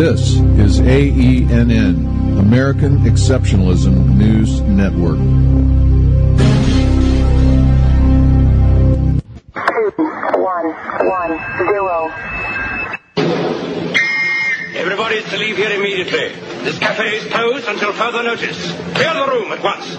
This is AENN, American Exceptionalism News Network. 2110. Everybody is to leave here immediately. This cafe is closed until further notice. Clear the room at once.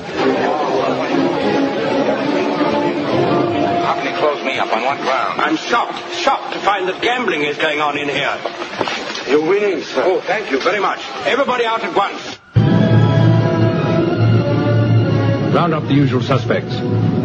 How can he close me up? On what ground? I'm shocked to find that gambling is going on in here. You're winning, sir. Oh, thank you very much. Everybody out at once. Round up the usual suspects.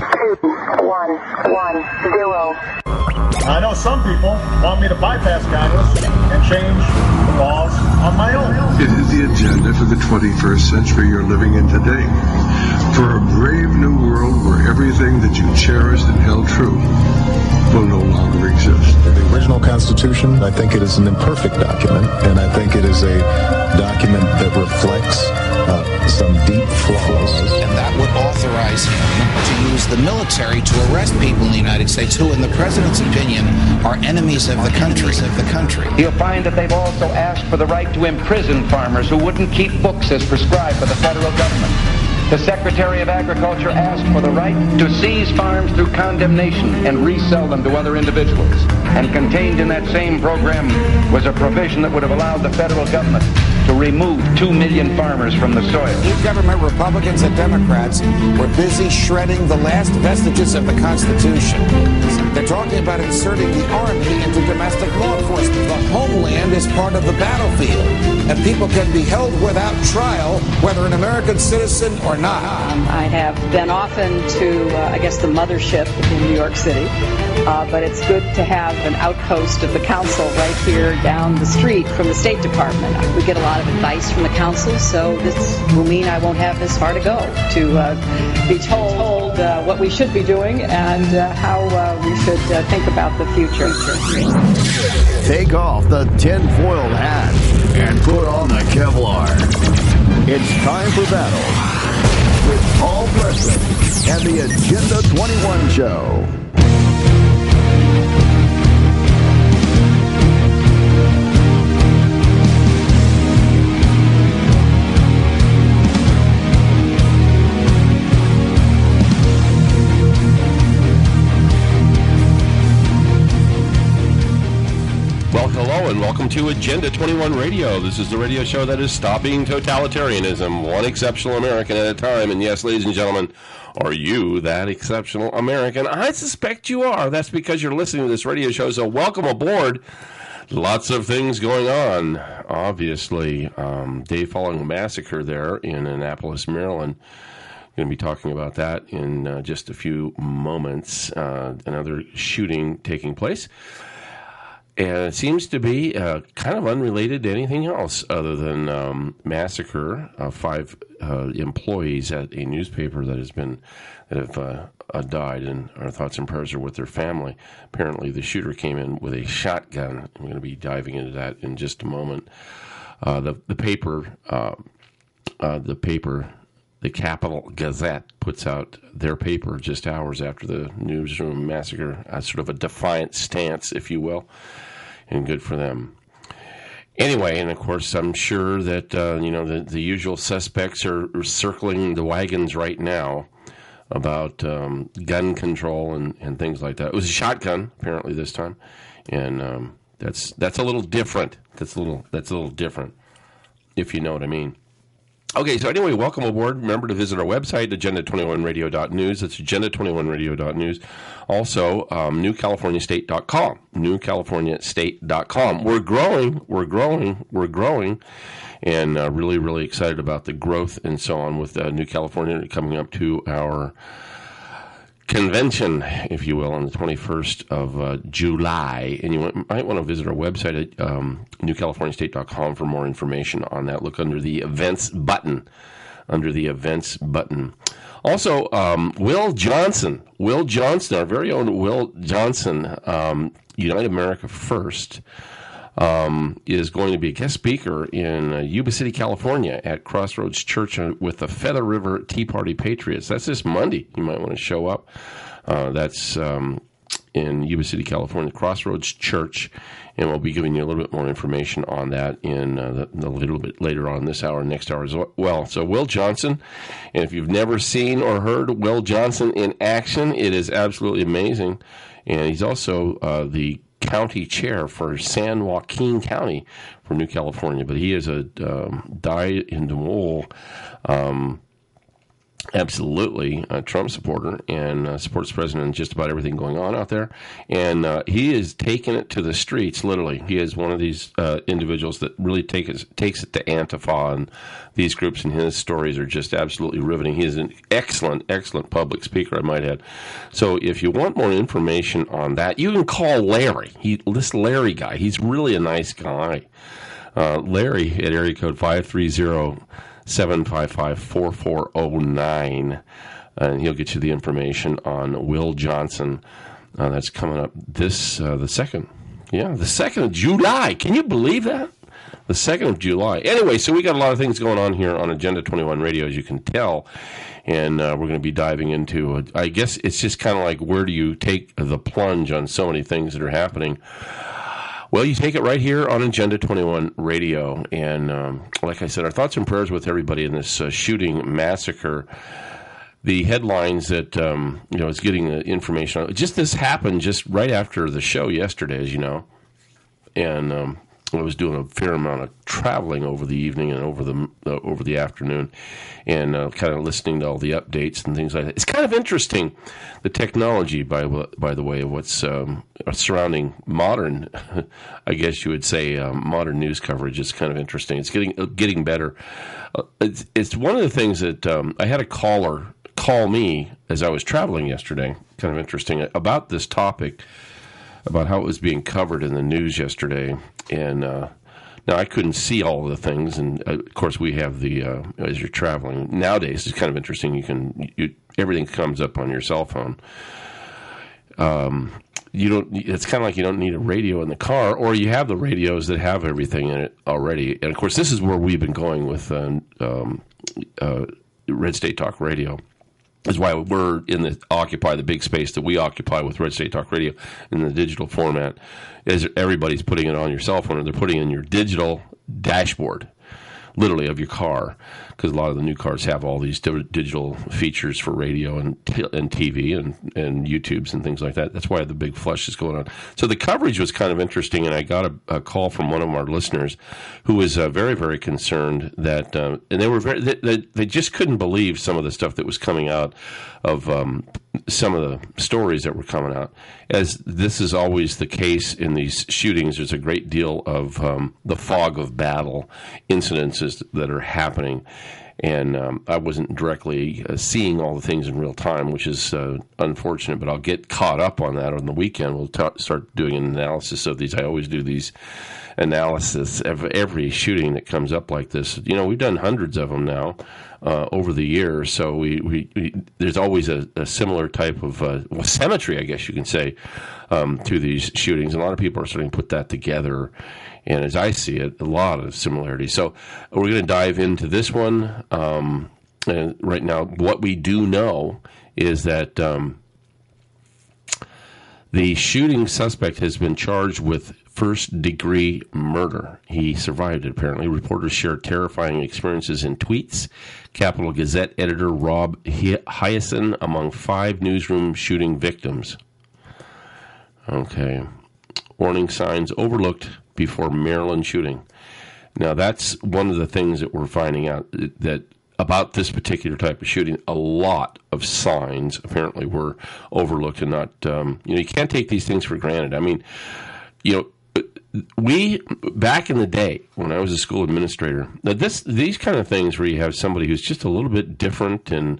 2110. I know some people want me to bypass Congress and change the laws on my own. It is the agenda for the 21st century you're living in today. For a brave new world where everything that you cherished and held true will no longer exist. The original Constitution, I think it is an imperfect document, and I think it is a document that reflects some deep flaws. And that would authorize him to use the military to arrest people in the United States who, in the president's opinion, are enemies of the country. You'll find that they've also asked for the right to imprison farmers who wouldn't keep books as prescribed by the federal government. The Secretary of Agriculture asked for the right to seize farms through condemnation and resell them to other individuals. And contained in that same program was a provision that would have allowed the federal government to remove 2 million farmers from the soil. Government Republicans and Democrats were busy shredding the last vestiges of the Constitution. They're talking about inserting the Army into domestic law enforcement. The homeland is part of the battlefield, and people can be held without trial, whether an American citizen or not. I have been often to, the mothership in New York City, but it's good to have an outpost of the council right here down the street from the State Department. We get a lot of advice from the council, so this will mean I won't have this far to go to be told what we should be doing and how we should think about the future. Take off the tinfoil hat and put on the Kevlar. It's time for battle with Paul Preston and the Agenda 21 Show. Well, hello and welcome to Agenda 21 Radio. This is the radio show that is stopping totalitarianism, one exceptional American at a time. And yes, ladies and gentlemen, are you that exceptional American? I suspect you are. That's because you're listening to this radio show, so welcome aboard. Lots of things going on, obviously. Day following a massacre there in Annapolis, Maryland. Going to be talking about that in just a few moments. Another shooting taking place. And it seems to be kind of unrelated to anything else other than massacre of 5 employees at a newspaper that have died, and our thoughts and prayers are with their family. Apparently, the shooter came in with a shotgun. I'm going to be diving into that in just a moment. The paper, the Capital Gazette, puts out their paper just hours after the newsroom massacre, sort of a defiant stance, if you will. And good for them. Anyway, and of course, I'm sure that the usual suspects are circling the wagons right now about gun control and things like that. It was a shotgun, apparently this time, and that's a little different. That's a little different, if you know what I mean. Okay, so anyway, welcome aboard. Remember to visit our website, agenda21radio.news. That's agenda21radio.news. Also, newcaliforniastate.com. Newcaliforniastate.com. We're growing, and really, really excited about the growth and so on with New California coming up to our convention, if you will, on the 21st of July. And you might want to visit our website at newcaliforniastate.com for more information on that. Look under the events button. Also, Will Johnson, our very own Will Johnson, Unite America First, is going to be a guest speaker in Yuba City, California at Crossroads Church with the Feather River Tea Party Patriots. That's this Monday. You might want to show up. That's in Yuba City, California, Crossroads Church, and we'll be giving you a little bit more information on that in a little bit later on this hour, next hour as well. So Will Johnson, and if you've never seen or heard Will Johnson in action, it is absolutely amazing. And he's also the county chair for San Joaquin County for New California, but he is a dyed-in-the-wool absolutely a Trump supporter and supports the president in just about everything going on out there. And he is taking it to the streets, literally. He is one of these individuals that really takes it to Antifa and these groups, and his stories are just absolutely riveting. He is an excellent, excellent public speaker, I might add. So if you want more information on that, you can call Larry. This Larry guy, he's really a nice guy. Larry at area code 530-755-4409, and he'll get you the information on Will Johnson. That's coming up the 2nd. Yeah, the 2nd of July. Can you believe that? The 2nd of July. Anyway, so we got a lot of things going on here on Agenda 21 Radio, as you can tell, and we're going to be diving into, I guess it's just kind of like, where do you take the plunge on so many things that are happening? Well, you take it right here on Agenda 21 Radio, and like I said, our thoughts and prayers with everybody in this shooting massacre. The headlines that is getting information on. Just this happened just right after the show yesterday, as you know, and I was doing a fair amount of traveling over the evening and over the afternoon, and kind of listening to all the updates and things like that. It's kind of interesting, the technology, by the way, of what's surrounding modern, I guess you would say, modern news coverage. Is kind of interesting. It's getting better. It's one of the things that I had a caller call me as I was traveling yesterday. Kind of interesting about this topic, about how it was being covered in the news yesterday. And now I couldn't see all of the things, and of course we have the as you're traveling nowadays. It's kind of interesting. Everything comes up on your cell phone. It's kind of like you don't need a radio in the car, or you have the radios that have everything in it already. And of course, this is where we've been going with Red State Talk Radio. Is why we're occupy the big space that we occupy with Red State Talk Radio in the digital format. Is everybody's putting it on your cell phone, or they're putting it in your digital dashboard, literally, of your car, because a lot of the new cars have all these digital features for radio and TV and YouTubes and things like that. That's why the big flush is going on. So the coverage was kind of interesting, and I got a call from one of our listeners who was very, very concerned that, and they were they just couldn't believe some of the stuff that was coming out of some of the stories that were coming out. As this is always the case in these shootings, there's a great deal of the fog of battle incidences that are happening. And I wasn't directly seeing all the things in real time, which is unfortunate, but I'll get caught up on that on the weekend. We'll start doing an analysis of these. I always do these analysis of every shooting that comes up like this. We've done hundreds of them now over the years, so we there's always a similar type of symmetry, I guess you can say, to these shootings. A lot of people are starting to put that together. And as I see it, a lot of similarities. So we're going to dive into this one. And right now, what we do know is that the shooting suspect has been charged with first-degree murder. He survived it, apparently. Reporters shared terrifying experiences in tweets. Capital Gazette editor Rob Hyacin among 5 newsroom shooting victims. Okay. Warning signs overlooked before Maryland shooting. Now, that's one of the things that we're finding out, that about this particular type of shooting, a lot of signs apparently were overlooked and not, you can't take these things for granted. I mean, we, back in the day when I was a school administrator, these kind of things where you have somebody who's just a little bit different and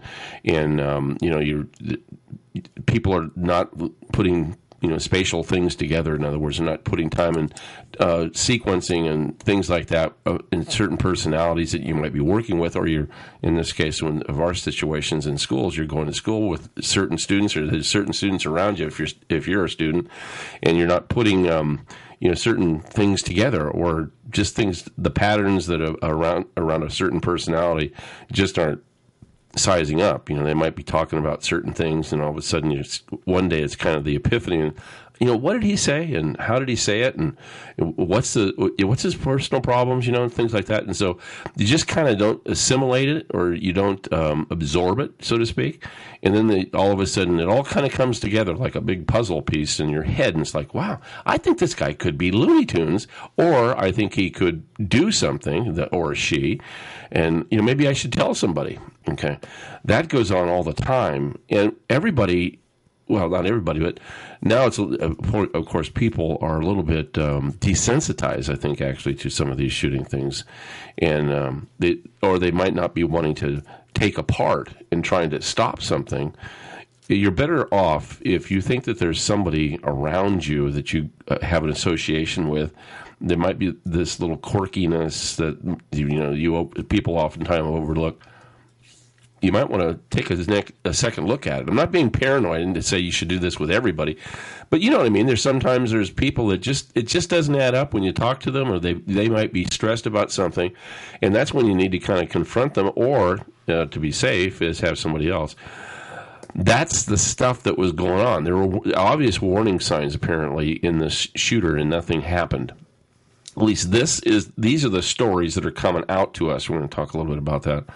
people are not putting spatial things together. In other words, they're not putting time in sequencing and things like that in certain personalities that you might be working with, or you're, in this case, of our situations in schools, you're going to school with certain students, or there's certain students around you if you're a student, and you're not putting certain things together, or just things, the patterns that are around a certain personality just aren't sizing up. They might be talking about certain things, and all of a sudden, one day it's kind of the epiphany. And, what did he say, and how did he say it, and what's his personal problems, and things like that. And so you just kind of don't assimilate it, or you don't absorb it, so to speak. And then all of a sudden, it all kind of comes together like a big puzzle piece in your head, and it's like, wow, I think this guy could be Looney Tunes, or I think he could do something, or she, and maybe I should tell somebody. Okay, that goes on all the time, and everybody. Well, not everybody, but now it's, of course, people are a little bit desensitized, I think, actually, to some of these shooting things. And they might not be wanting to take a part in trying to stop something. You're better off if you think that there's somebody around you that you have an association with. There might be this little quirkiness that people oftentimes overlook. You might want to take a second look at it. I'm not being paranoid and to say you should do this with everybody, but you know what I mean. There's people that it just doesn't add up when you talk to them, or they might be stressed about something, and that's when you need to kind of confront them, or to be safe is have somebody else. That's the stuff that was going on. There were obvious warning signs apparently in this shooter, and nothing happened. At least these are the stories that are coming out to us. We're going to talk a little bit about that.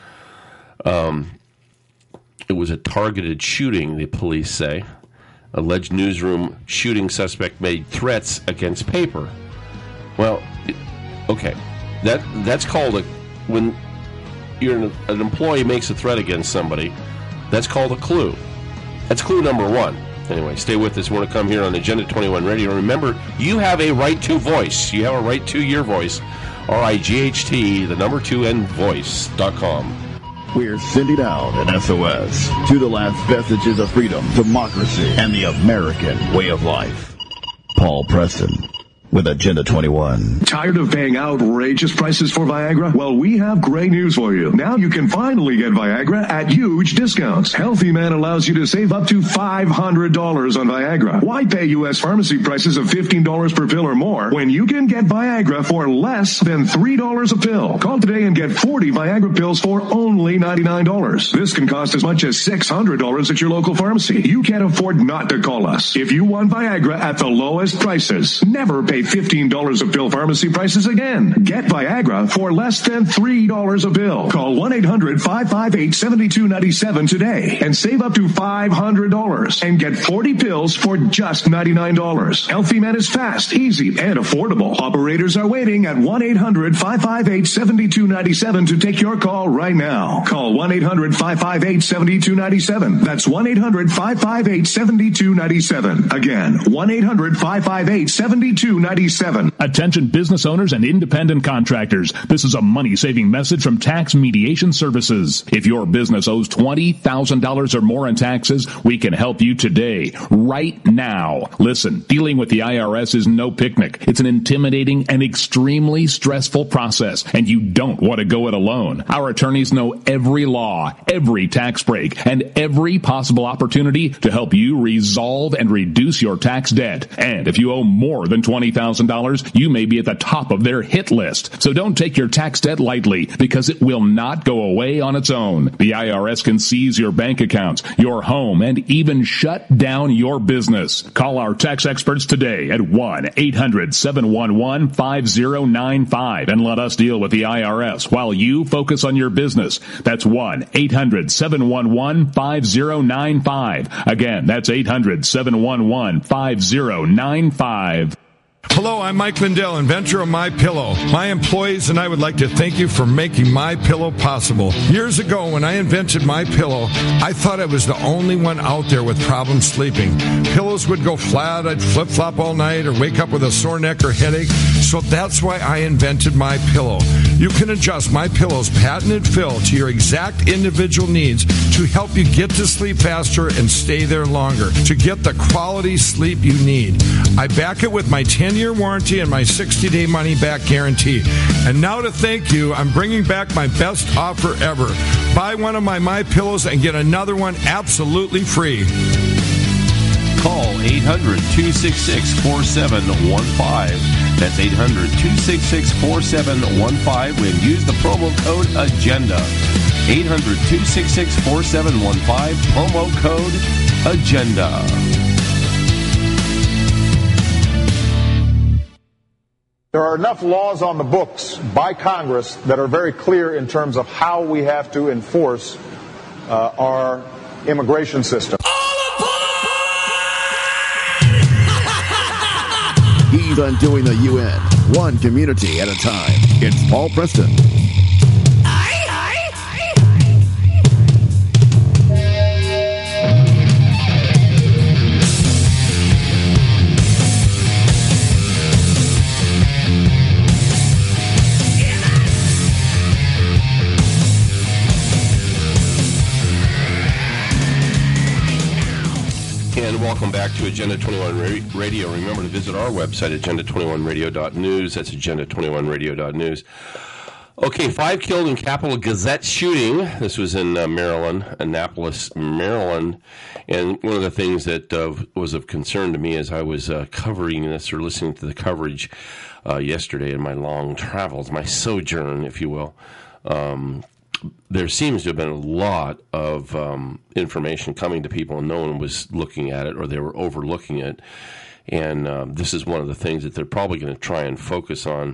It was a targeted shooting, the police say. Alleged newsroom shooting suspect made threats against paper. Well, okay, that's called when an employee makes a threat against somebody, that's called a clue. That's clue number one. Anyway, stay with us. We want to come here on Agenda 21 Radio. Remember, you have a right to voice. You have a right to your voice. RIGHT, the number 2 and voice.com. We're sending out an SOS to the last vestiges of freedom, democracy, and the American way of life. Paul Preston with Agenda 21. Tired of paying outrageous prices for Viagra? Well, we have great news for you. Now you can finally get Viagra at huge discounts. Healthy Man allows you to save up to $500 on Viagra. Why pay U.S. pharmacy prices of $15 per pill or more when you can get Viagra for less than $3 a pill? Call today and get 40 Viagra pills for only $99. This can cost as much as $600 at your local pharmacy. You can't afford not to call us. If you want Viagra at the lowest prices, never pay $15 a pill pharmacy prices again. Get Viagra for less than $3 a pill. Call 1-800-558-7297 today and save up to $500 and get 40 pills for just $99. Healthy Man is fast, easy, and affordable. Operators are waiting at 1-800-558-7297 to take your call right now. Call 1-800-558-7297. That's 1-800-558-7297. Again, 1-800-558-7297. Attention business owners and independent contractors. This is a money-saving message from Tax Mediation Services. If your business owes $20,000 or more in taxes, we can help you today, right now. Listen, dealing with the IRS is no picnic. It's an intimidating and extremely stressful process, and you don't want to go it alone. Our attorneys know every law, every tax break, and every possible opportunity to help you resolve and reduce your tax debt. And if you owe more than $20,000, you may be at the top of their hit list. So don't take your tax debt lightly, because it will not go away on its own. The IRS can seize your bank accounts, your home, and even shut down your business. Call our tax experts today at 1-800-711-5095 and let us deal with the IRS while you focus on your business. That's 1-800-711-5095. Again, that's 800-711-5095. Hello, I'm Mike Lindell, inventor of MyPillow. My employees and I would like to thank you for making MyPillow possible. Years ago, when I invented MyPillow, I thought I was the only one out there with problems sleeping. Pillows would go flat, I'd flip-flop all night, or wake up with a sore neck or headache. So that's why I invented MyPillow. You can adjust MyPillow's patented fill to your exact individual needs to help you get to sleep faster and stay there longer, to get the quality sleep you need. I back it with my 10-year warranty and my 60-day money-back guarantee. And now to thank you, I'm bringing back my best offer ever. Buy one of my MyPillows and get another one absolutely free. Call 800-266-4715. That's 800-266-4715 and use the promo code AGENDA. 800-266-4715, promo code AGENDA. There are enough laws on the books by Congress that are very clear in terms of how we have to enforce our immigration system. He's undoing the UN, one community at a time. It's Paul Preston. Welcome back to Agenda 21 Radio. Remember to visit our website, agenda21radio.news. That's agenda21radio.news. Okay, 5 killed in Capitol Gazette shooting. This was in Maryland, Annapolis, Maryland. And one of the things that was of concern to me as I was covering this or listening to the coverage yesterday in my long travels, my sojourn, if you will, there seems to have been a lot of information coming to people and no one was looking at it or they were overlooking it. And this is one of the things that they're probably going to try and focus on.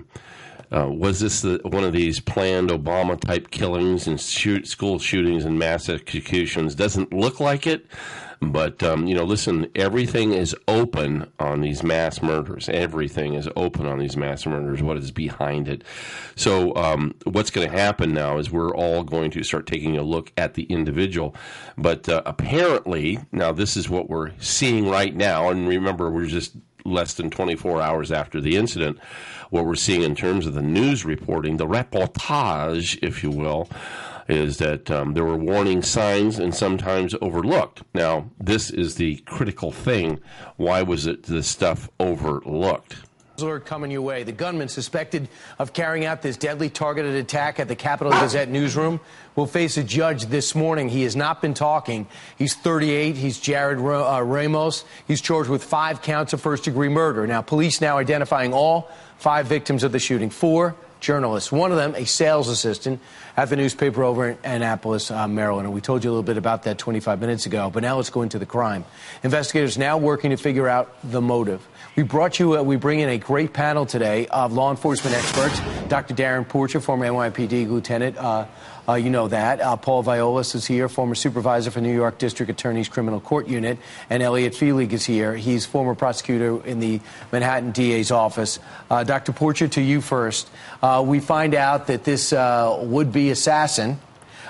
Was this one of these planned Obama-type killings and school shootings and mass executions? Doesn't look like it. But, listen, everything is open on these mass murders. Everything is open on these mass murders, what is behind it. So what's going to happen now is we're all going to start taking a look at the individual. But apparently, now this is what we're seeing right now, and remember, we're just less than 24 hours after the incident. What we're seeing in terms of the news reporting, the reportage, if you will, is that there were warning signs and sometimes overlooked. Now, this is the critical thing. Why was this stuff overlooked? Alert coming your way. The gunman suspected of carrying out this deadly targeted attack at the Capitol Gazette newsroom will face a judge this morning. He has not been talking. He's 38. He's Jared Ramos. He's charged with 5 counts of first-degree murder. Now, police now identifying all 5 victims of the shooting. 4 journalists. One of them, a sales assistant at the newspaper over in Annapolis, Maryland. And we told you a little bit about that 25 minutes ago. But now let's go into the crime. Investigators now working to figure out the motive. We bring in a great panel today of law enforcement experts. Dr. Darren Porcher, former NYPD lieutenant. You know that. Paul Violas is here, former supervisor for New York District Attorney's Criminal Court Unit. And Elliot Feelig is here. He's former prosecutor in the Manhattan DA's office. Dr. Porcher, to you first. We find out that this would-be assassin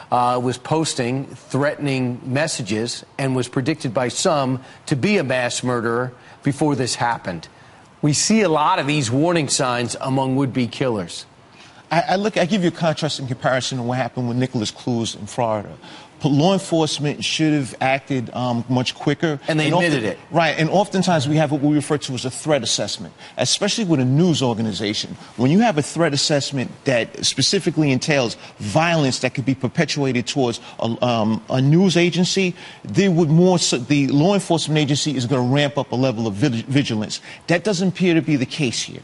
was posting threatening messages and was predicted by some to be a mass murderer before this happened. We see a lot of these warning signs among would-be killers. I give you a contrast in comparison to what happened with Nicholas Cruz in Florida. Law enforcement should have acted much quicker. And they admitted it. Right. And oftentimes we have what we refer to as a threat assessment, especially with a news organization. When you have a threat assessment that specifically entails violence that could be perpetuated towards a news agency, the law enforcement agency is going to ramp up a level of vigilance. That doesn't appear to be the case here.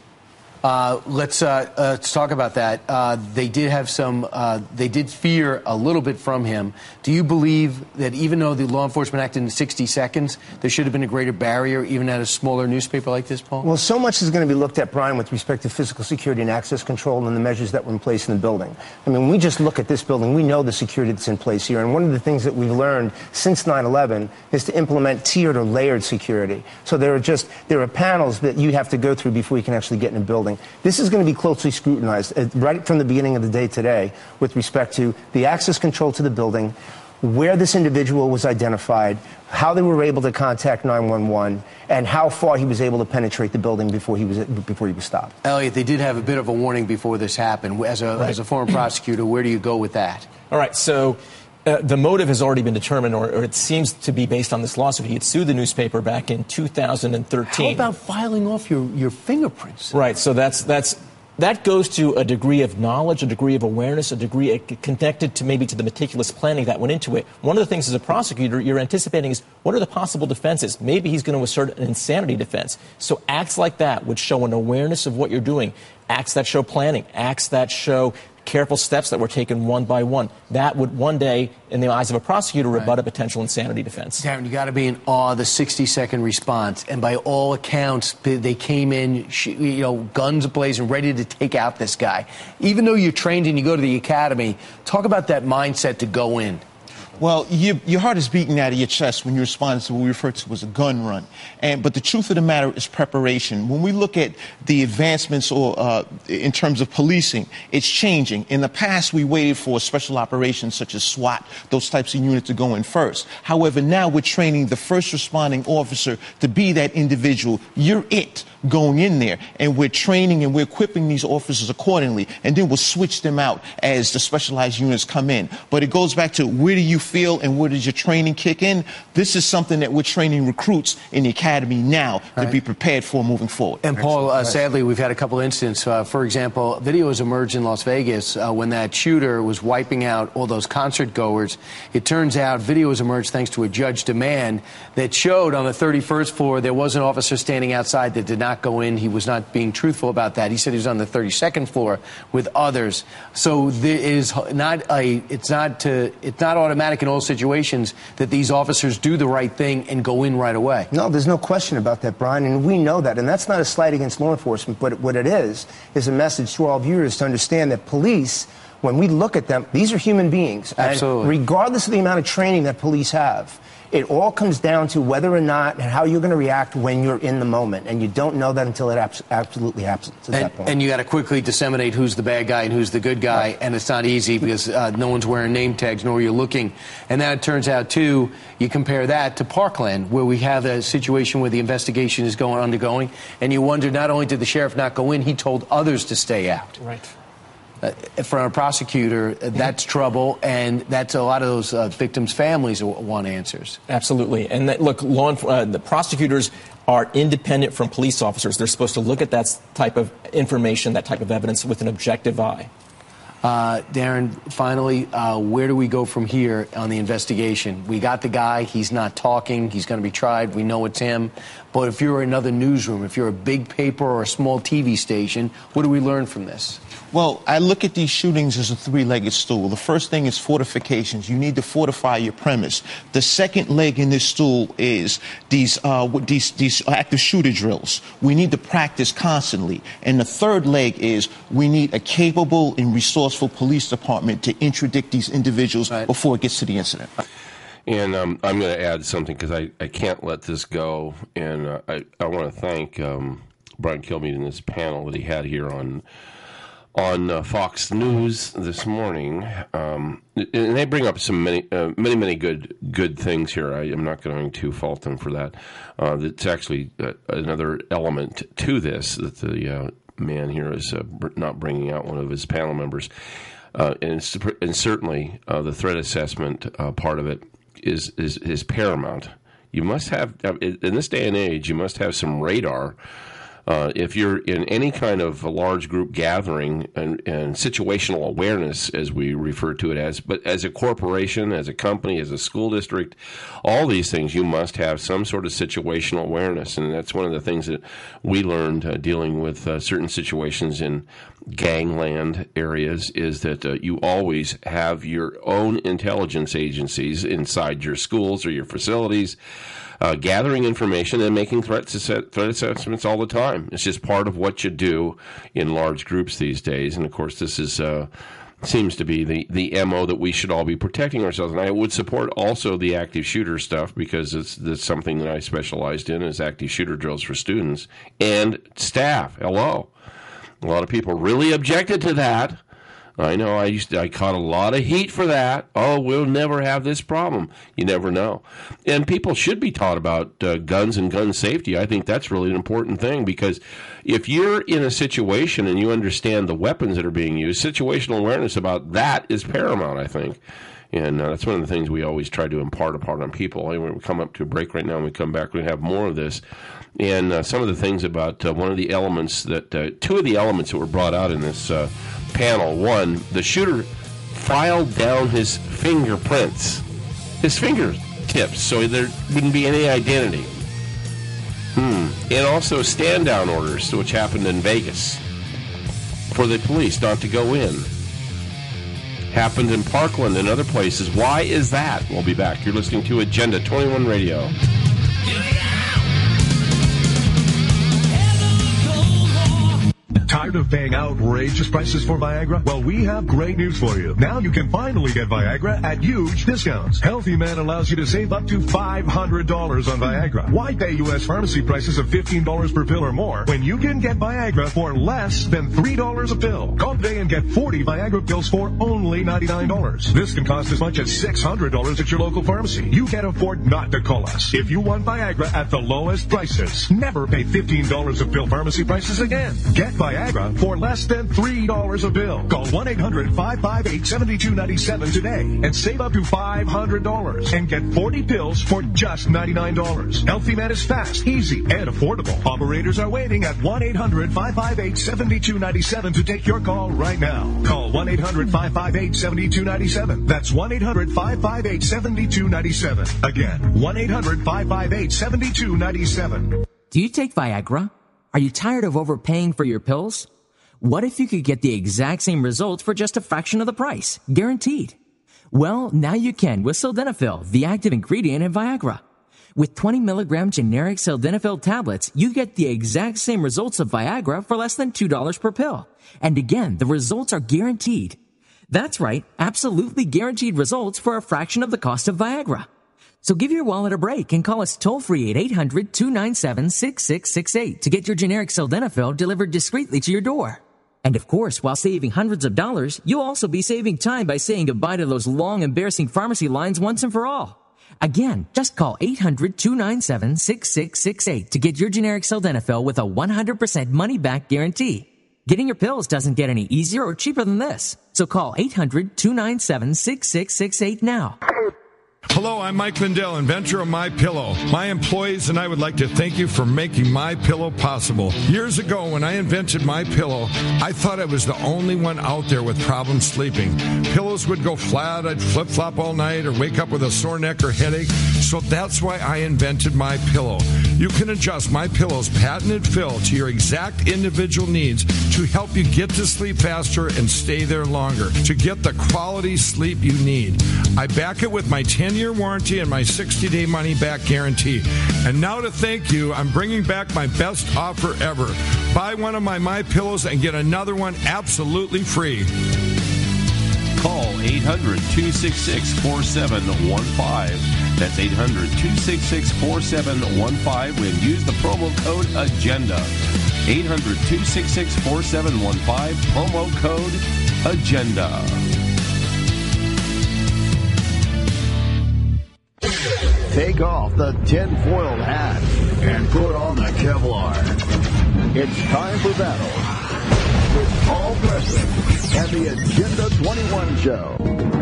Let's talk about that. They did have they did fear a little bit from him. Do you believe that even though the law enforcement acted in 60 seconds, there should have been a greater barrier even at a smaller newspaper like this, Paul? Well, so much is going to be looked at, Brian, with respect to physical security and access control and the measures that were in place in the building. I mean, when we just look at this building, we know the security that's in place here. And one of the things that we've learned since 9/11 is to implement tiered or layered security. So there are panels that you have to go through before you can actually get in a building. This is going to be closely scrutinized right from the beginning of the day today with respect to the access control to the building, where this individual was identified, how they were able to contact 911, and how far he was able to penetrate the building before he was stopped. Elliot, they did have a bit of a warning before this happened. As a former prosecutor, where do you go with that? All right, so the motive has already been determined, or it seems to be based on this lawsuit. He had sued the newspaper back in 2013. How about filing off your fingerprints? Right, so that's that goes to a degree of knowledge, a degree of awareness, a degree connected to maybe to the meticulous planning that went into it. One of the things as a prosecutor you're anticipating is what are the possible defenses? Maybe he's going to assert an insanity defense. So acts like that would show an awareness of what you're doing, acts that show planning, acts that show careful steps that were taken one by one. That would one day, in the eyes of a prosecutor, rebut a potential insanity defense. Darren, you got to be in awe of the 60-second response. And by all accounts, they came in, guns ablazing, ready to take out this guy. Even though you're trained and you go to the academy, talk about that mindset to go in. Well, your heart is beating out of your chest when you respond to what we refer to as a gun run. But the truth of the matter is preparation. When we look at the advancements in terms of policing, it's changing. In the past, we waited for special operations such as SWAT, those types of units to go in first. However, now we're training the first responding officer to be that individual. You're it going in there. And we're training and we're equipping these officers accordingly. And then we'll switch them out as the specialized units come in. But it goes back to where do you feel and where does your training kick in? This is something that we're training recruits in the academy now to be prepared for moving forward. And Paul, sadly, we've had a couple incidents. For example, videos emerged in Las Vegas when that shooter was wiping out all those concert goers. It turns out videos emerged thanks to a judge demand that showed on the 31st floor there was an officer standing outside that did not go in. He was not being truthful about that. He said he was on the 32nd floor with others. So there is it's not automatic in all situations that these officers do the right thing and go in right away. No, there's no question about that, Brian, and we know that. And that's not a slight against law enforcement, but what it is a message to all viewers to understand that police, when we look at them, these are human beings. Absolutely. And regardless of the amount of training that police have, it all comes down to whether or not and how you're going to react when you're in the moment. And you don't know that until it absolutely happens at that point. And you got to quickly disseminate who's the bad guy and who's the good guy. Right. And it's not easy because no one's wearing name tags, nor you're looking. And now it turns out, too, you compare that to Parkland, where we have a situation where the investigation is undergoing. And you wonder, not only did the sheriff not go in, he told others to stay out. Right. For a prosecutor, that's trouble, and that's a lot of those victims' families want answers. Absolutely. And look, the prosecutors are independent from police officers. They're supposed to look at that type of information, that type of evidence, with an objective eye. Darren, finally, where do we go from here on the investigation? We got the guy. He's not talking. He's going to be tried. We know it's him. But if you're another newsroom, if you're a big paper or a small TV station, what do we learn from this? Well, I look at these shootings as a three-legged stool. The first thing is fortifications. You need to fortify your premise. The second leg in this stool is these active shooter drills. We need to practice constantly. And the third leg is we need a capable and resourceful police department to interdict these individuals before it gets to the incident. And I'm going to add something because I can't let this go. And I want to thank Brian Kilmeade and this panel that he had here on Fox News this morning, and they bring up some many good things here. I am not going to fault them for that. It's actually another element to this that the man here is not bringing out, one of his panel members, and certainly the threat assessment part of it is paramount. You must have, in this day and age, you must have some radar. If you're in any kind of a large group gathering and situational awareness, as we refer to it as, but as a corporation, as a company, as a school district, all these things, you must have some sort of situational awareness. And that's one of the things that we learned dealing with certain situations in gangland areas is that you always have your own intelligence agencies inside your schools or your facilities gathering information and making threat assessments all the time. It's just part of what you do in large groups these days. And, of course, this is seems to be the MO that we should all be protecting ourselves. And I would support also the active shooter stuff because that's something that I specialized in is active shooter drills for students and staff. Hello. A lot of people really objected to that. I know I caught a lot of heat for that. Oh, we'll never have this problem. You never know. And people should be taught about guns and gun safety. I think that's really an important thing because if you're in a situation and you understand the weapons that are being used, situational awareness about that is paramount, I think. And that's one of the things we always try to impart upon people. Anyway, we come up to a break right now, and we come back, we have more of this. And some of the things about one of the elements that, two of the elements that were brought out in this panel. One, the shooter filed down his fingerprints, his fingertips, so there wouldn't be any identity. And also stand-down orders, which happened in Vegas, for the police not to go in. Happened in Parkland and other places. Why is that? We'll be back. You're listening to Agenda 21 Radio. Tired of paying outrageous prices for Viagra? Well, we have great news for you. Now you can finally get Viagra at huge discounts. Healthy Man allows you to save up to $500 on Viagra. Why pay U.S. pharmacy prices of $15 per pill or more when you can get Viagra for less than $3 a pill? Call today and get 40 Viagra pills for only $99. This can cost as much as $600 at your local pharmacy. You can't afford not to call us. If you want Viagra at the lowest prices, never pay $15 a pill pharmacy prices again. Get Viagra for less than $3 a pill. Call 1-800-558-7297 today and save up to $500 and get 40 pills for just $99. Healthy Man is fast, easy, and affordable. Operators are waiting at 1-800-558-7297 to take your call right now. Call 1-800-558-7297. That's 1-800-558-7297. Again, 1-800-558-7297. Do you take Viagra? Are you tired of overpaying for your pills? What if you could get the exact same results for just a fraction of the price? Guaranteed. Well, now you can with Sildenafil, the active ingredient in Viagra. With 20 milligram generic Sildenafil tablets, you get the exact same results of Viagra for less than $2 per pill. And again, the results are guaranteed. That's right, absolutely guaranteed results for a fraction of the cost of Viagra. So give your wallet a break and call us toll-free at 800-297-6668 to get your generic Sildenafil delivered discreetly to your door. And of course, while saving hundreds of dollars, you'll also be saving time by saying goodbye to those long, embarrassing pharmacy lines once and for all. Again, just call 800-297-6668 to get your generic Sildenafil with a 100% money-back guarantee. Getting your pills doesn't get any easier or cheaper than this. So call 800-297-6668 now. Hello, I'm Mike Lindell, inventor of MyPillow. My employees and I would like to thank you for making MyPillow possible. Years ago, when I invented MyPillow, I thought I was the only one out there with problems sleeping. Pillows would go flat, I'd flip-flop all night, or wake up with a sore neck or headache. So that's why I invented MyPillow. You can adjust MyPillow's patented fill to your exact individual needs to help you get to sleep faster and stay there longer, to get the quality sleep you need. I back it with my 10-year warranty and my 60-day money-back guarantee. And now to thank you, I'm bringing back my best offer ever. Buy one of my MyPillows and get another one absolutely free. Call 800-266-4715. That's 800-266-4715 and use the promo code AGENDA. 800-266-4715, promo code AGENDA. Take off the tinfoil hat and put on the Kevlar. It's time for battle with Paul Preston and the Agenda 21 Show.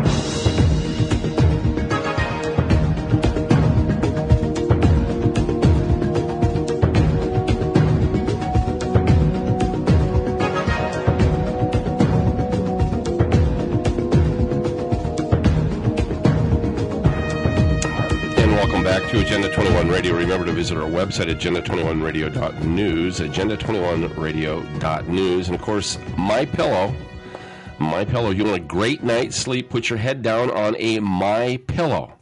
Back to Agenda 21 Radio. Remember to visit our website, agenda21radio.news, agenda21radio.news. And, of course, MyPillow. MyPillow. You want a great night's sleep? Put your head down on a MyPillow.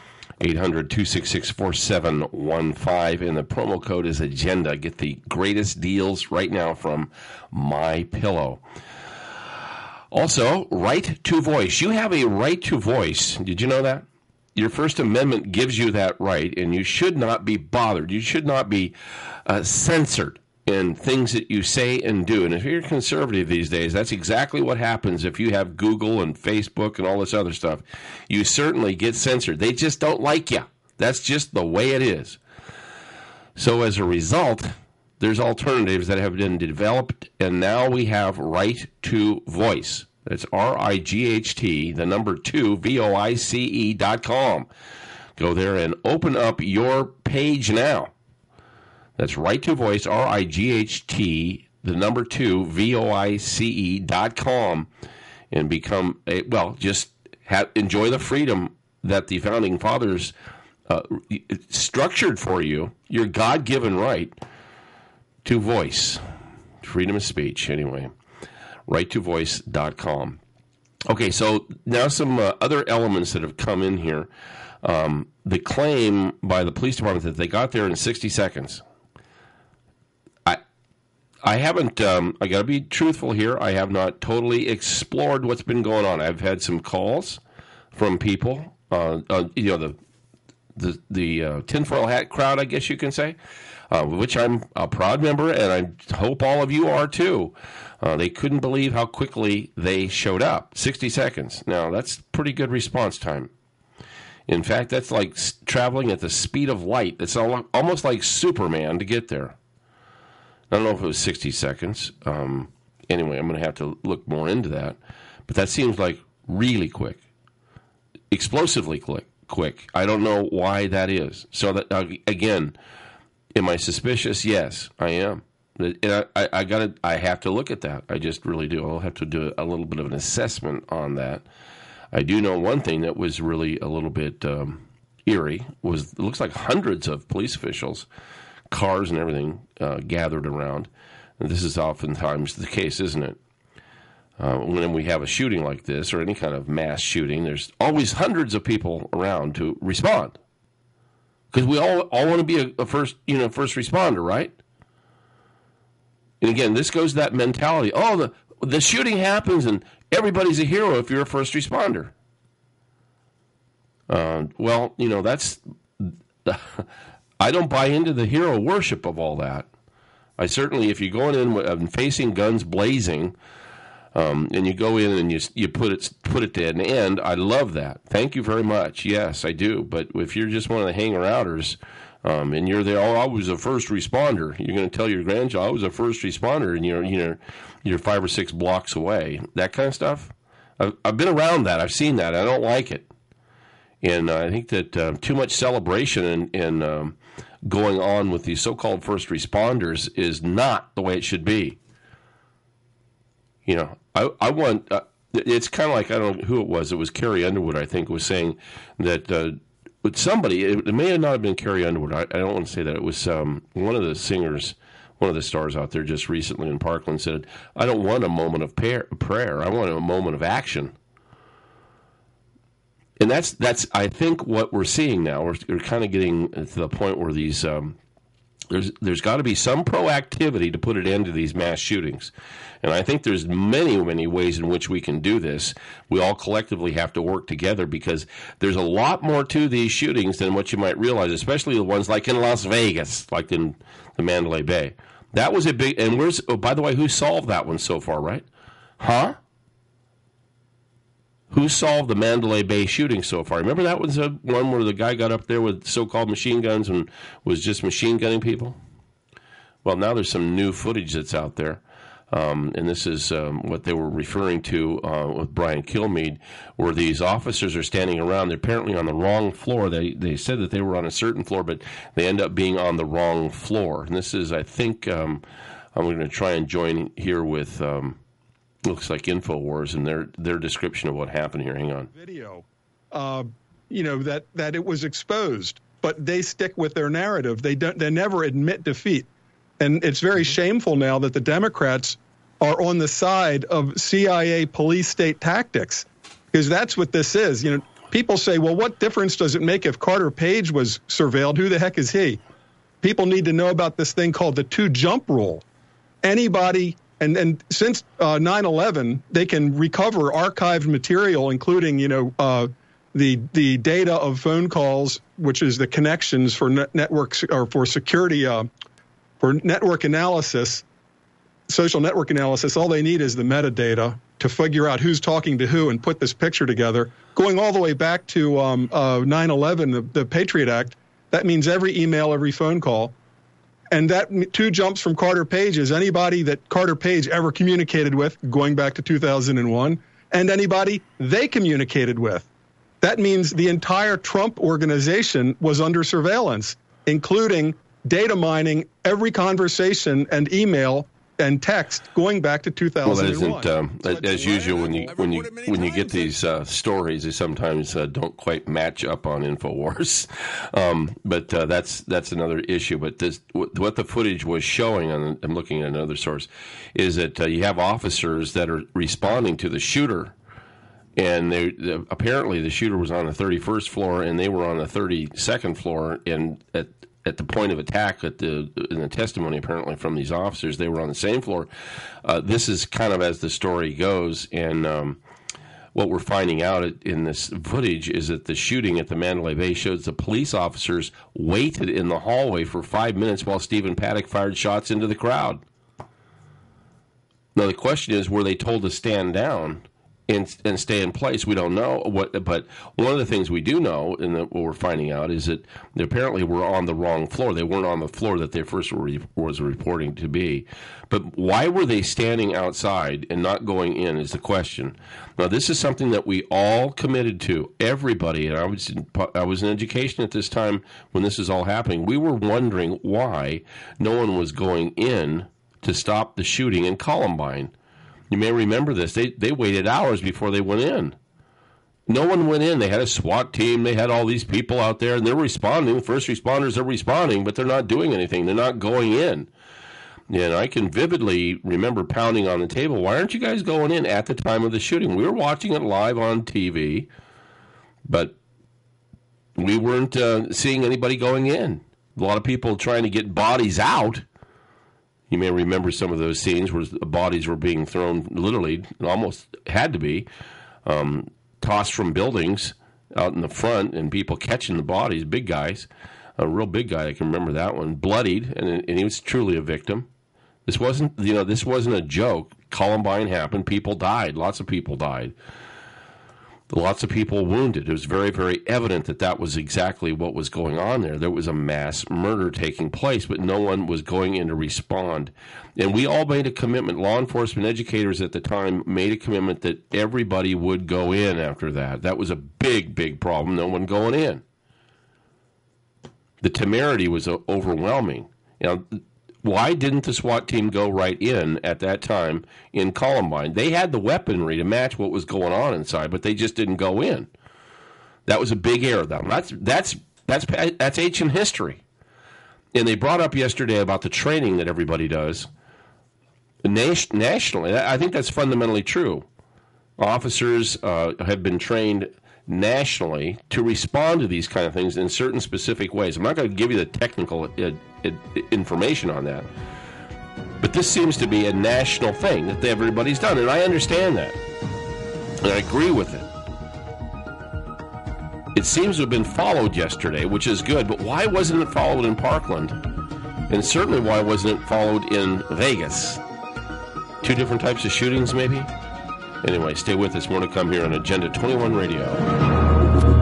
800-266-4715. And the promo code is AGENDA. Get the greatest deals right now from MyPillow. Also, right to voice. You have a right to voice. Did you know that? Your First Amendment gives you that right, and you should not be bothered. You should not be censored in things that you say and do. And if you're conservative these days, that's exactly what happens if you have Google and Facebook and all this other stuff. You certainly get censored. They just don't like you. That's just the way it is. So as a result, there's alternatives that have been developed, and now we have right to voice. That's RIGHT, the number 2, VOICE.com. Go there and open up your page now. That's Right to Voice, RIGHT, the number 2, VOICE.com, and become enjoy the freedom that the Founding Fathers structured for you, your God-given right to voice. Freedom of speech, anyway. RightToVoice.com. Okay, so now some other elements that have come in here. The claim by the police department that they got there in 60 seconds. I haven't, I got to be truthful here, I have not totally explored what's been going on. I've had some calls from people, the tinfoil hat crowd, I guess you can say, which I'm a proud member, and I hope all of you are too. They couldn't believe how quickly they showed up. 60 seconds. Now, that's pretty good response time. In fact, that's like traveling at the speed of light. It's almost like Superman to get there. I don't know if it was 60 seconds. Anyway, I'm going to have to look more into that. But that seems like really quick. Explosively quick. I don't know why that is. So, that again, am I suspicious? Yes, I am. And I have to look at that. I just really do. I'll have to do a little bit of an assessment on that. I do know one thing that was really a little bit eerie was it looks like hundreds of police officials, cars and everything gathered around. And this is oftentimes the case, isn't it? When we have a shooting like this or any kind of mass shooting, there's always hundreds of people around to respond. Because we all want to be a first responder, right? And again, this goes to that mentality. Oh, the shooting happens and everybody's a hero if you're a first responder. Well, that's... I don't buy into the hero worship of all that. I certainly, if you're going in and facing guns blazing, and you go in and you put it to an end, I love that. Thank you very much. Yes, I do. But if you're just one of the hanger-outers, and you're there, I was a first responder. You're going to tell your grandchild, I was a first responder, and you're 5 or 6 blocks away. That kind of stuff. I've been around that. I've seen that. I don't like it. And I think that too much celebration and going on with these so-called first responders is not the way it should be. I want... it's kind of like, I don't know who it was. It was Carrie Underwood, I think, was saying that... But somebody, it may not have been Carrie Underwood. I don't want to say that. It was one of the singers, one of the stars out there just recently in Parkland said, I don't want a moment of prayer. I want a moment of action. And that's I think what we're seeing now. We're kind of getting to the point where these there's got to be some proactivity to put an end to these mass shootings. And I think there's many, many ways in which we can do this. We all collectively have to work together because there's a lot more to these shootings than what you might realize, especially the ones like in Las Vegas, like in the Mandalay Bay. That was a big, and by the way, who solved that one so far, right? Huh? Who solved the Mandalay Bay shooting so far? Remember that was one where the guy got up there with so-called machine guns and was just machine gunning people? Well, now there's some new footage that's out there. And this is what they were referring to with Brian Kilmeade, where these officers are standing around. They're apparently on the wrong floor. They said that they were on a certain floor, but they end up being on the wrong floor. And this is, I think, I'm going to try and join here with, looks like InfoWars and their description of what happened here. Hang on. Video, that it was exposed, but they stick with their narrative. They never admit defeat. And it's very shameful now that the Democrats are on the side of CIA police state tactics, because that's what this is. People say, well, what difference does it make if Carter Page was surveilled? Who the heck is he? People need to know about this thing called the 2-jump rule. Anybody, and since 9/11, they can recover archived material, including, the data of phone calls, which is the connections for networks or for security. For network analysis, social network analysis, all they need is the metadata to figure out who's talking to who and put this picture together. Going all the way back to 9/11, the Patriot Act, that means every email, every phone call. And that 2 jumps from Carter Page is anybody that Carter Page ever communicated with, going back to 2001, and anybody they communicated with. That means the entire Trump organization was under surveillance, including data mining every conversation and email and text going back to 2001. Well, that isn't, as usual, when you get these stories, they sometimes don't quite match up on InfoWars. But that's another issue. But what the footage was showing, and I'm looking at another source, is that you have officers that are responding to the shooter. And apparently the shooter was on the 31st floor, and they were on the 32nd floor. And at the point of attack, in the testimony apparently from these officers, they were on the same floor. This is kind of as the story goes, and what we're finding out in this footage is that the shooting at the Mandalay Bay shows the police officers waited in the hallway for 5 minutes while Stephen Paddock fired shots into the crowd. Now the question is, were they told to stand down and stay in place? We don't know. But one of the things we do know, and what we're finding out, is that they apparently were on the wrong floor. They weren't on the floor that they first was reporting to be. But why were they standing outside and not going in is the question. Now, this is something that we all committed to, everybody, and I was in education at this time when this is all happening. We were wondering why no one was going in to stop the shooting in Columbine. You may remember this. They waited hours before they went in. No one went in. They had a SWAT team. They had all these people out there, and they're responding. First responders are responding, but they're not doing anything. They're not going in. And I can vividly remember pounding on the table, why aren't you guys going in at the time of the shooting? We were watching it live on TV, but we weren't seeing anybody going in. A lot of people trying to get bodies out. You may remember some of those scenes where the bodies were being thrown, literally, almost had to be, tossed from buildings out in the front, and people catching the bodies, big guys. A real big guy, I can remember that one, bloodied, and he was truly a victim. This wasn't a joke. Columbine happened. People died. Lots of people died. Lots of people wounded. It was very, very evident that was exactly what was going on there. There was a mass murder taking place, but no one was going in to respond. And we all made a commitment. Law enforcement educators at the time made a commitment that everybody would go in after that. That was a big, big problem, no one going in. The temerity was overwhelming. Why didn't the SWAT team go right in at that time in Columbine? They had the weaponry to match what was going on inside, but they just didn't go in. That was a big error. That's ancient history. And they brought up yesterday about the training that everybody does nationally. I think that's fundamentally true. Officers have been trained nationally to respond to these kind of things in certain specific ways. I'm not going to give you the technical information on that, but this seems to be a national thing that everybody's done, and I understand that, and I agree with it. It seems to have been followed yesterday, which is good, but why wasn't it followed in Parkland? And certainly why wasn't it followed in Vegas? Two different types of shootings, maybe? Anyway, stay with us. More to come here on Agenda 21 Radio.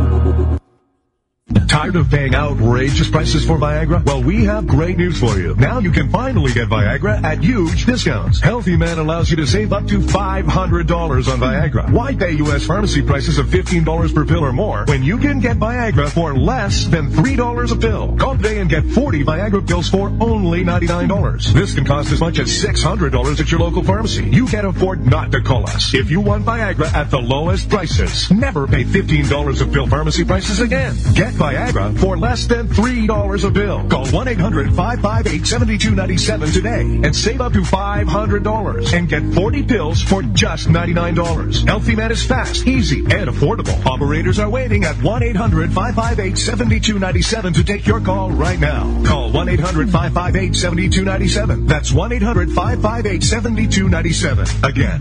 Tired of paying outrageous prices for Viagra? Well, we have great news for you. Now you can finally get Viagra at huge discounts. Healthy Man allows you to save up to $500 on Viagra. Why pay U.S. pharmacy prices of $15 per pill or more when you can get Viagra for less than $3 a pill? Call today and get 40 Viagra pills for only $99. This can cost as much as $600 at your local pharmacy. You can't afford not to call us. If you want Viagra at the lowest prices, never pay $15 a pill pharmacy prices again. Get Viagra for less than $3 a pill. Call 1-800-558-7297 today and save up to $500 and get 40 pills for just $99. Healthy Man is fast, easy, and affordable. Operators are waiting at 1-800-558-7297 to take your call right now. Call 1-800-558-7297. That's 1-800-558-7297. Again,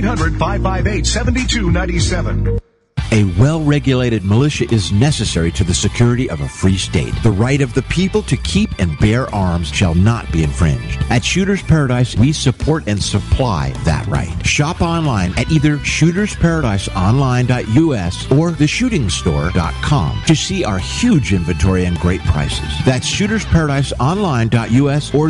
1-800-558-7297. A well-regulated militia is necessary to the security of a free state. The right of the people to keep and bear arms shall not be infringed. At Shooters Paradise, we support and supply that right. Shop online at either shootersparadiseonline.us or theshootingstore.com to see our huge inventory and great prices. That's shootersparadiseonline.us or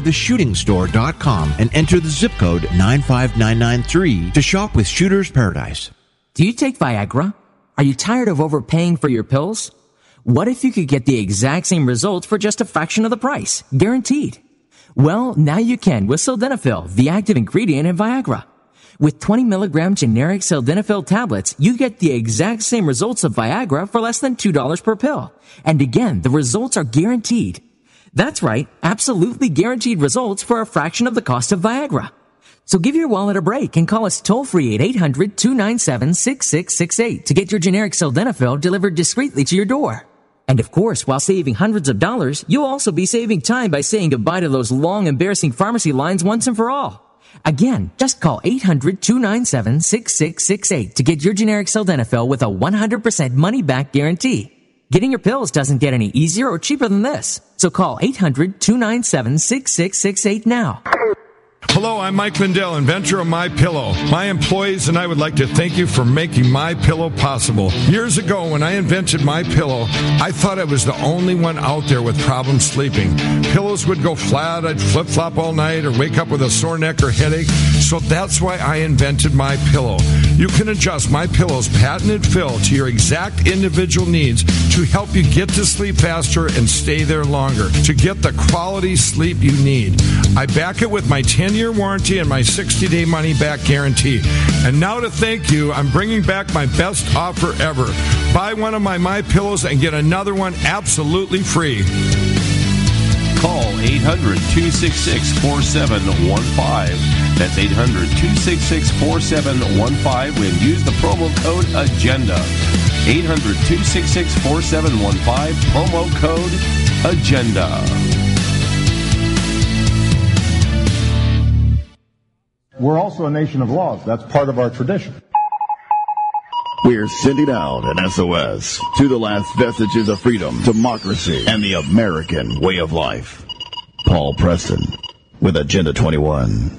theshootingstore.com and enter the zip code 95993 to shop with Shooters Paradise. Do you take Viagra? Are you tired of overpaying for your pills? What if you could get the exact same results for just a fraction of the price? Guaranteed. Well, now you can with Sildenafil, the active ingredient in Viagra. With 20 milligram generic Sildenafil tablets, you get the exact same results of Viagra for less than $2 per pill. And again, the results are guaranteed. That's right, absolutely guaranteed results for a fraction of the cost of Viagra. So give your wallet a break and call us toll-free at 800-297-6668 to get your generic Sildenafil delivered discreetly to your door. And of course, while saving hundreds of dollars, you'll also be saving time by saying goodbye to those long, embarrassing pharmacy lines once and for all. Again, just call 800-297-6668 to get your generic Sildenafil with a 100% money-back guarantee. Getting your pills doesn't get any easier or cheaper than this. So call 800-297-6668 now. Hello, I'm Mike Lindell, inventor of MyPillow. My employees and I would like to thank you for making MyPillow possible. Years ago, when I invented MyPillow, I thought I was the only one out there with problems sleeping. Pillows would go flat, I'd flip-flop all night, or wake up with a sore neck or headache. So that's why I invented MyPillow. You can adjust MyPillow's patented fill to your exact individual needs to help you get to sleep faster and stay there longer, to get the quality sleep you need. I back it with my 10-year warranty and my 60-day money-back guarantee. And now to thank you, I'm bringing back my best offer ever. Buy one of my MyPillows and get another one absolutely free. Call 800-266-4715. That's 800-266-4715 and use the promo code AGENDA. 800-266-4715, promo code AGENDA. We're also a nation of laws. That's part of our tradition. We're sending out an SOS to the last vestiges of freedom, democracy, and the American way of life. Paul Preston with Agenda 21.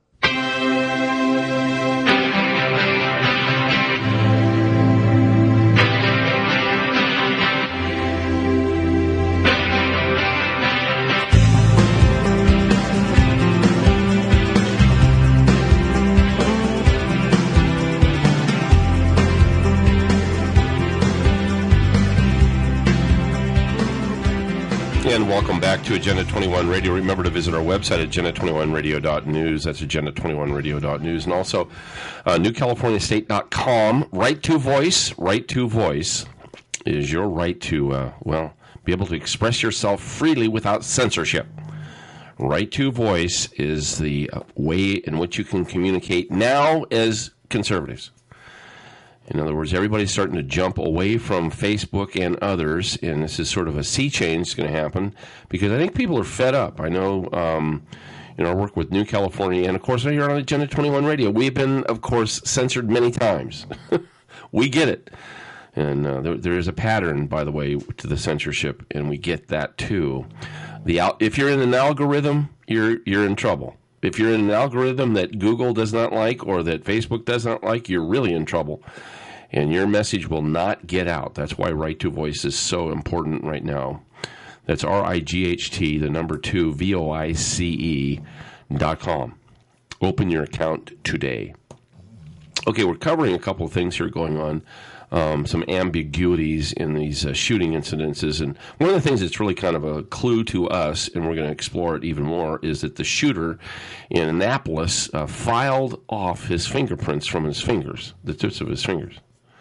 And welcome back to Agenda 21 Radio. Remember to visit our website at agenda21radio.news. That's agenda21radio.news. And also newcaliforniastate.com. Right to voice. Right to voice is your right to, be able to express yourself freely without censorship. Right to voice is the way in which you can communicate now as conservatives. In other words, everybody's starting to jump away from Facebook and others, and this is sort of a sea change that's going to happen because I think people are fed up. I know, I work with New California, and of course, here on Agenda 21 Radio, we've been, of course, censored many times. We get it. And there is a pattern, by the way, to the censorship, and we get that too. If you're in an algorithm, you're in trouble. If you're in an algorithm that Google does not like or that Facebook does not like, you're really in trouble. And your message will not get out. That's why Right to Voice is so important right now. That's RIGHT, the number 2, VOICE.com. Open your account today. Okay, we're covering a couple of things here going on. Some ambiguities in these shooting incidences. And one of the things that's really kind of a clue to us, and we're going to explore it even more, is that the shooter in Annapolis filed off his fingerprints from his fingers, the tips of his fingers.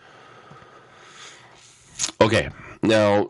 Okay, now,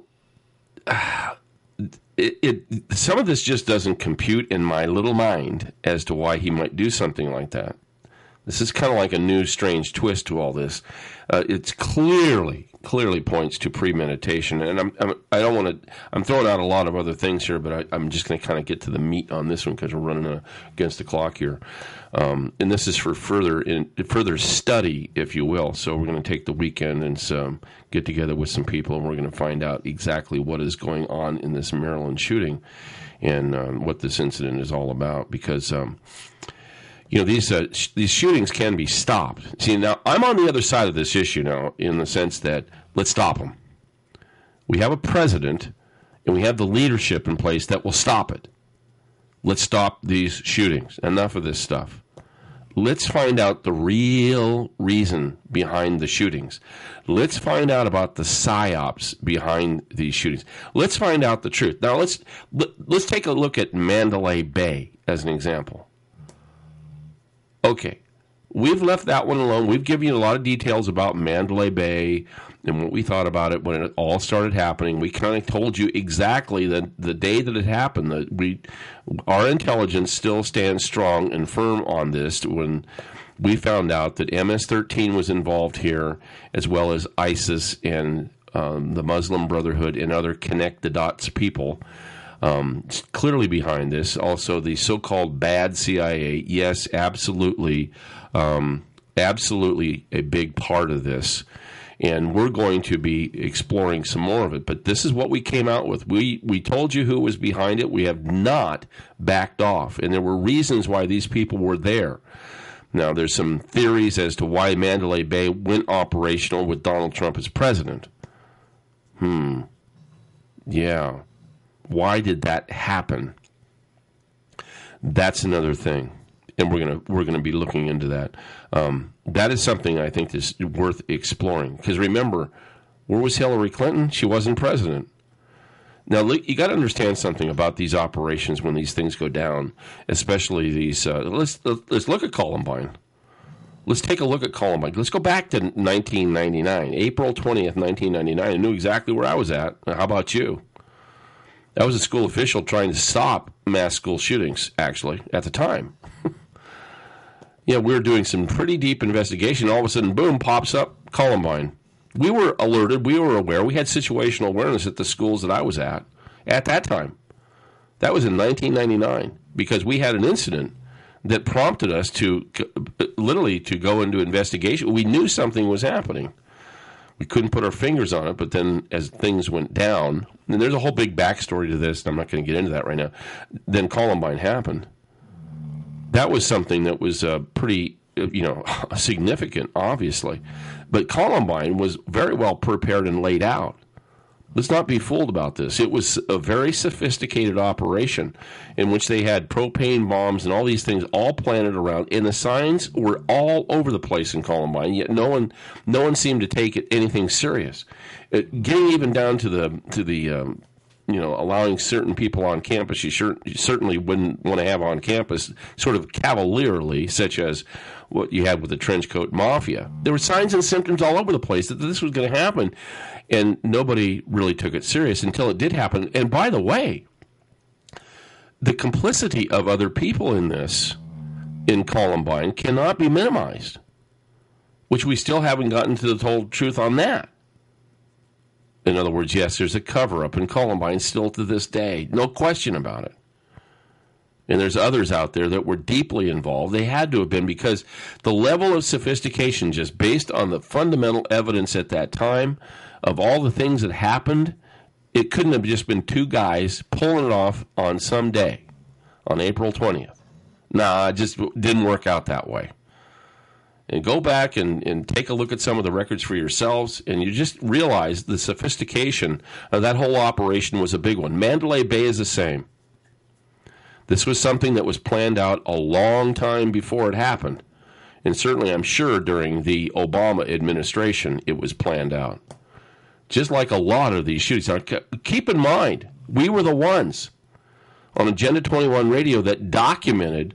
some of this just doesn't compute in my little mind as to why he might do something like that. This is kind of like a new strange twist to all this. It's clearly points to premeditation, and I'm throwing out a lot of other things here, but I'm just going to kind of get to the meat on this one because we're running against the clock here. And this is for further study, if you will. So we're going to take the weekend and get together with some people, and we're going to find out exactly what is going on in this Maryland shooting and what this incident is all about, because these shootings can be stopped. See, now, I'm on the other side of this issue now in the sense that let's stop them. We have a president, and we have the leadership in place that will stop it. Let's stop these shootings. Enough of this stuff. Let's find out the real reason behind the shootings. Let's find out about the psyops behind these shootings. Let's find out the truth. Now, let's take a look at Mandalay Bay as an example. Okay, we've left that one alone. We've given you a lot of details about Mandalay Bay and what we thought about it when it all started happening. We kind of told you exactly the day that it happened. That our intelligence still stands strong and firm on this when we found out that MS-13 was involved here, as well as ISIS and the Muslim Brotherhood and other connect-the-dots people clearly behind this. Also, the so-called bad CIA, yes, absolutely, absolutely a big part of this. And we're going to be exploring some more of it. But this is what we came out with. We told you who was behind it. We have not backed off. And there were reasons why these people were there. Now, there's some theories as to why Mandalay Bay went operational with Donald Trump as president. Yeah. Why did that happen? That's another thing. And we're gonna be looking into that. That is something I think is worth exploring. Because remember, where was Hillary Clinton? She wasn't president. Now, you got to understand something about these operations when these things go down, especially these. Let's look at Columbine. Let's take a look at Columbine. Let's go back to 1999, April 20th, 1999. I knew exactly where I was at. How about you? I was a school official trying to stop mass school shootings, actually, at the time. Yeah, we were doing some pretty deep investigation. All of a sudden, boom, pops up Columbine. We were alerted. We were aware. We had situational awareness at the schools that I was at that time. That was in 1999 because we had an incident that prompted us to literally to go into investigation. We knew something was happening. We couldn't put our fingers on it, but then as things went down, and there's a whole big backstory to this, and I'm not going to get into that right now, then Columbine happened. That was something that was pretty, significant, obviously. But Columbine was very well prepared and laid out. Let's not be fooled about this. It was a very sophisticated operation in which they had propane bombs and all these things all planted around, and the signs were all over the place in Columbine. Yet no one seemed to take it anything serious. Getting even down to the allowing certain people on campus you certainly wouldn't want to have on campus, sort of cavalierly, such as what you had with the trench coat mafia. There were signs and symptoms all over the place that this was going to happen, and nobody really took it serious until it did happen. And by the way, the complicity of other people in this, in Columbine, cannot be minimized, which we still haven't gotten to the whole truth on that. In other words, yes, there's a cover-up in Columbine still to this day. No question about it. And there's others out there that were deeply involved. They had to have been because the level of sophistication, just based on the fundamental evidence at that time of all the things that happened, it couldn't have just been two guys pulling it off on some day, on April 20th. Nah, it just didn't work out that way. And go back and take a look at some of the records for yourselves, and you just realize the sophistication of that whole operation was a big one. Mandalay Bay is the same. This was something that was planned out a long time before it happened. And certainly, I'm sure, during the Obama administration, it was planned out. Just like a lot of these shootings. Now, keep in mind, we were the ones on Agenda 21 Radio that documented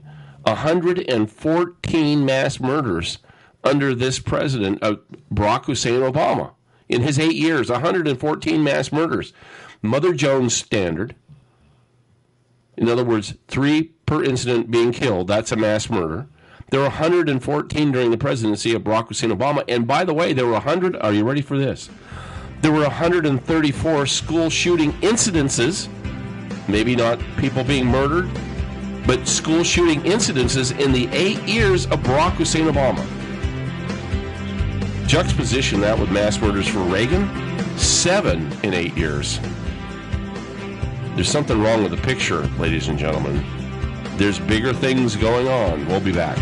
114 mass murders under this president, Barack Hussein Obama. In his 8 years, 114 mass murders. Mother Jones standard. In other words, 3 per incident being killed. That's a mass murder. There were 114 during the presidency of Barack Hussein Obama. And by the way, there were 100, are you ready for this? There were 134 school shooting incidences. Maybe not people being murdered, but school shooting incidences in the 8 years of Barack Hussein Obama. Juxtaposition that with mass murders for Reagan, 7 in 8 years. There's something wrong with the picture, ladies and gentlemen. There's bigger things going on. We'll be back.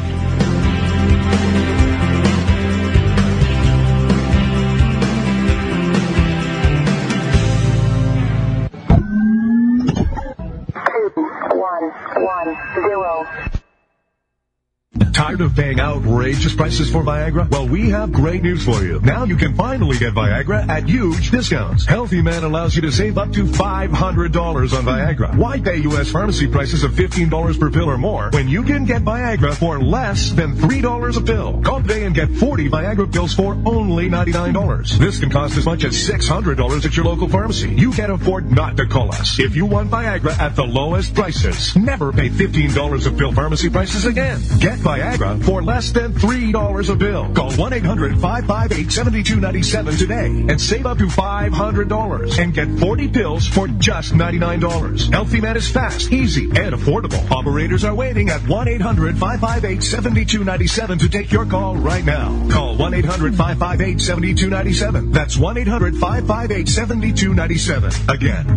Tired of paying outrageous prices for Viagra? Well, we have great news for you. Now you can finally get Viagra at huge discounts. Healthy Man allows you to save up to $500 on Viagra. Why pay U.S. pharmacy prices of $15 per pill or more when you can get Viagra for less than $3 a pill? Call today and get 40 Viagra pills for only $99. This can cost as much as $600 at your local pharmacy. You can't afford not to call us. If you want Viagra at the lowest prices, never pay $15 a pill pharmacy prices again. Get Viagra for less than $3 a pill. Call 1-800-558-7297 today and save up to $500 and get 40 pills for just $99. Healthy Man is fast, easy, and affordable. Operators are waiting at 1-800-558-7297 to take your call right now. Call 1-800-558-7297. That's 1-800-558-7297. Again,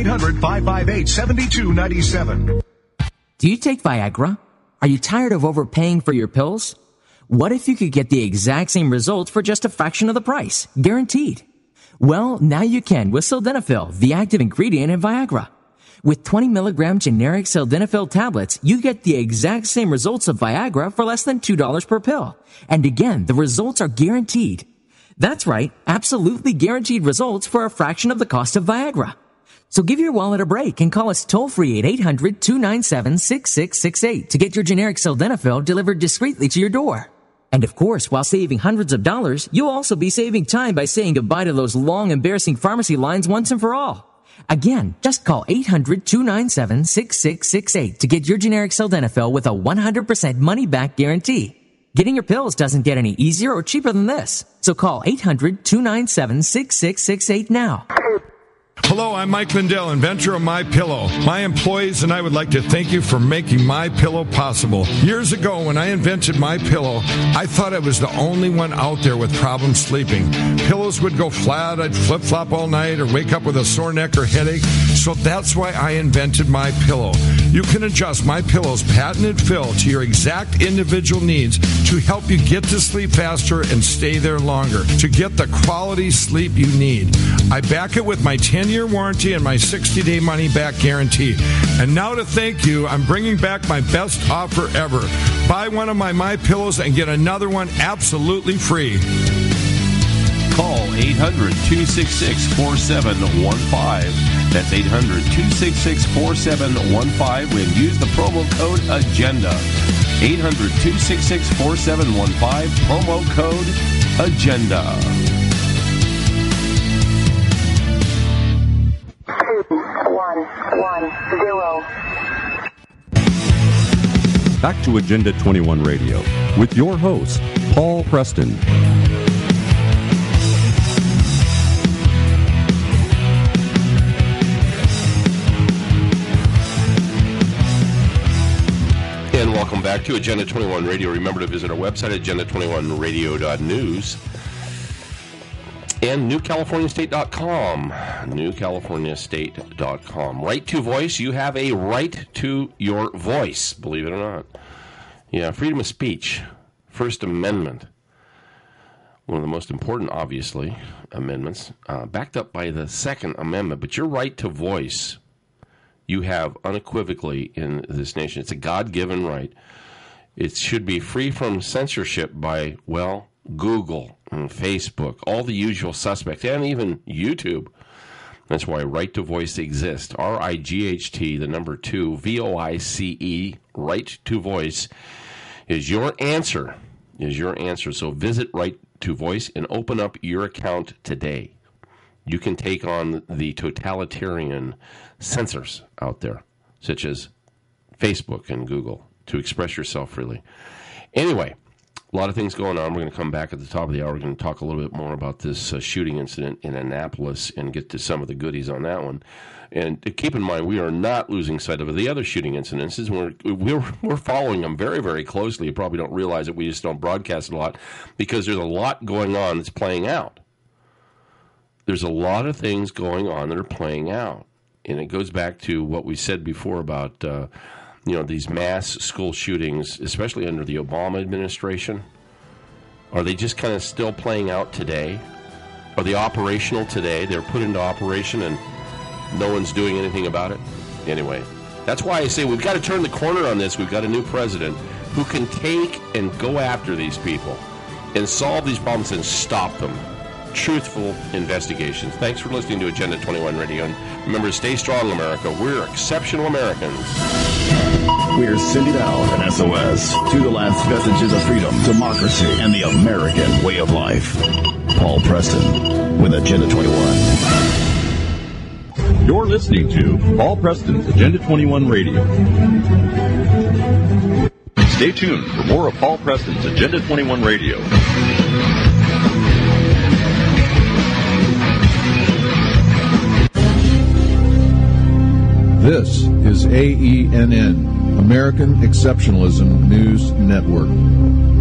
1-800-558-7297. Do you take Viagra? Are you tired of overpaying for your pills? What if you could get the exact same results for just a fraction of the price? Guaranteed. Well, now you can with Sildenafil, the active ingredient in Viagra. With 20 milligram generic Sildenafil tablets, you get the exact same results of Viagra for less than $2 per pill. And again, the results are guaranteed. That's right, absolutely guaranteed results for a fraction of the cost of Viagra. So give your wallet a break and call us toll-free at 800-297-6668 to get your generic Sildenafil delivered discreetly to your door. And of course, while saving hundreds of dollars, you'll also be saving time by saying goodbye to those long, embarrassing pharmacy lines once and for all. Again, just call 800-297-6668 to get your generic Sildenafil with a 100% money-back guarantee. Getting your pills doesn't get any easier or cheaper than this. So call 800-297-6668 now. Hello, I'm Mike Lindell, inventor of MyPillow. My employees and I would like to thank you for making MyPillow possible. Years ago, when I invented MyPillow, I thought I was the only one out there with problems sleeping. Pillows would go flat, I'd flip-flop all night, or wake up with a sore neck or headache. So that's why I invented MyPillow. You can adjust MyPillow's patented fill to your exact individual needs to help you get to sleep faster and stay there longer, to get the quality sleep you need. I back it with my 10-year warranty and my 60-day money-back guarantee. And now to thank you, I'm bringing back my best offer ever. Buy one of my MyPillows and get another one absolutely free. Call 800-266-4715. That's 800-266-4715 and use the promo code AGENDA. 800-266-4715, promo code AGENDA. 2-1-1-0. Back to Agenda 21 Radio with your host, Paul Preston. And welcome back to Agenda 21 Radio. Remember to visit our website at agenda21radio.news and newcaliforniastate.com. Newcaliforniastate.com. Right to voice. You have a right to your voice, believe it or not. Yeah, freedom of speech. First Amendment. One of the most important, obviously, amendments. Backed up by the Second Amendment. But your right to voice, you have unequivocally in this nation. It's a God-given right. It should be free from censorship by, well, Google and Facebook, all the usual suspects, and even YouTube. That's why Right to Voice exists. RIGHT, the number 2, VOICE, Right to Voice, is your answer. So visit Right to Voice and open up your account today. You can take on the totalitarian censors out there, such as Facebook and Google, to express yourself freely. Anyway, a lot of things going on. We're going to come back at the top of the hour. We're going to talk a little bit more about this shooting incident in Annapolis and get to some of the goodies on that one. And keep in mind, we are not losing sight of the other shooting incidences. We're following them very, very closely. You probably don't realize it. We just don't broadcast it a lot because there's a lot going on that's playing out. There's a lot of things going on that are playing out. And it goes back to what we said before about these mass school shootings, especially under the Obama administration. Are they just kind of still playing out today? Are they operational today? They're put into operation and no one's doing anything about it? Anyway, that's why I say we've got to turn the corner on this. We've got a new president. who can take and go after these people and solve these problems and stop them. Truthful investigations. Thanks for listening to Agenda 21 Radio. And remember, stay strong, America. We're exceptional Americans. We're sending out an SOS to the last vestiges of freedom, democracy, and the American way of life. Paul Preston with Agenda 21. You're listening to Paul Preston's Agenda 21 Radio. Stay tuned for more of Paul Preston's Agenda 21 Radio. This is AENN, American Exceptionalism News Network.